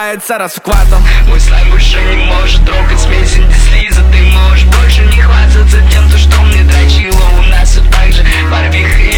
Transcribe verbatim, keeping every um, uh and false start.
покупается раз в квартал. Мой слайм больше не может трогать смесь антислиза. Ты можешь больше не хвастаться тем, то, что мне дрочило. У нас все так же барвиха